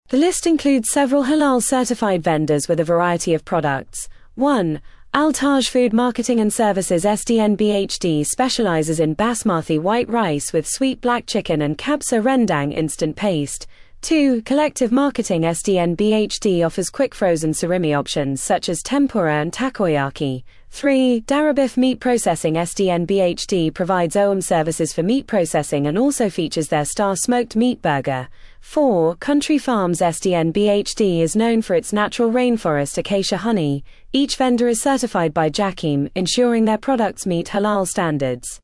The list includes several halal-certified vendors with a variety of products. 1. Al-Taj Food Marketing and Services SDNBHD specializes in basmati white rice with sweet black chicken and kabsa rendang instant paste. 2. Collective Marketing SDNBHD offers quick frozen surimi options such as tempura and takoyaki. 3. Darabif Meat Processing SDNBHD provides OEM services for meat processing and also features their Star Smoked Meat Burger. 4. Country Farms SDNBHD is known for its natural rainforest acacia honey. Each vendor is certified by Jakim, ensuring their products meet halal standards.